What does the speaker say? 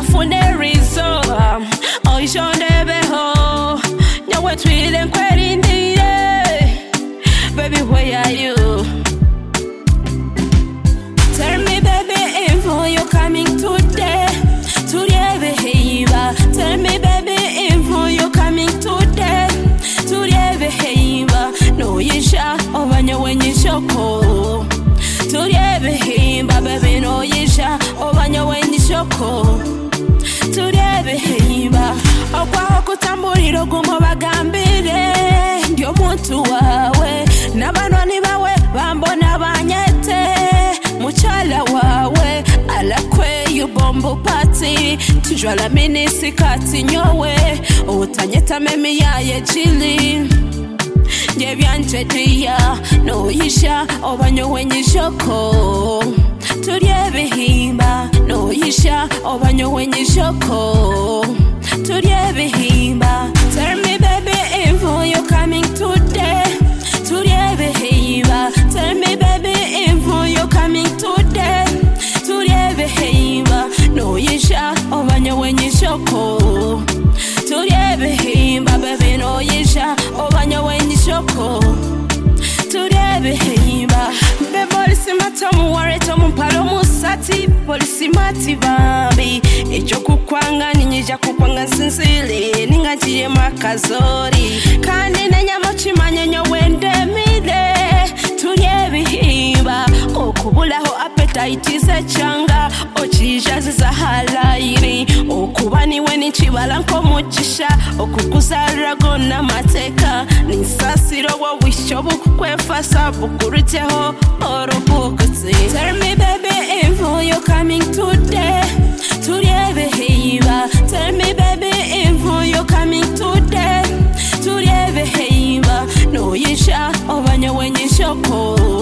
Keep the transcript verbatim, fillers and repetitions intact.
funerizo oh ishondebeho nyawe twile nkwerindire baby where are you tell me baby if you coming today today behave tell me baby if you coming today today behave no yisha obanya wenyishoko today behave baby no yisha obanya wenyishoko today behave okwa kutamburiro gumo bagambire ndio muntu wawe nabanwani bawe bambona banyete muchala wawe alakwe yubombo pati tijwala minisi kati nyowe utanyeta memi yaye chili nyebyanje diya no yisha obanyo wenyishoko turye bihimba no yisha obanyo wenyishoko turye bihimba tell me baby if you coming today turye bihimba tell me baby if you coming today turye bihimba no yisha obanyo wenyishoko turye bihimba baby no yisha obanyo wenyishoko turye bihimba be polisi matamu wareto mumpalo musati polisi mati babi ejo kukwanga ninyija kukwanga nsinzile ningajiye makazori kandi nenyamo chimanye nyo wende mide turye bihimba okubulaho appetite se changa ochija ziza halairi okubani weni chibala nko muchisha okukuzarago na mateka ninsasiro wo wisho bukwefasa bukuriteho orobukutsi tell me baby if you coming today turye behave tell me baby if you coming today turye behave no yisha obanya wenyishoko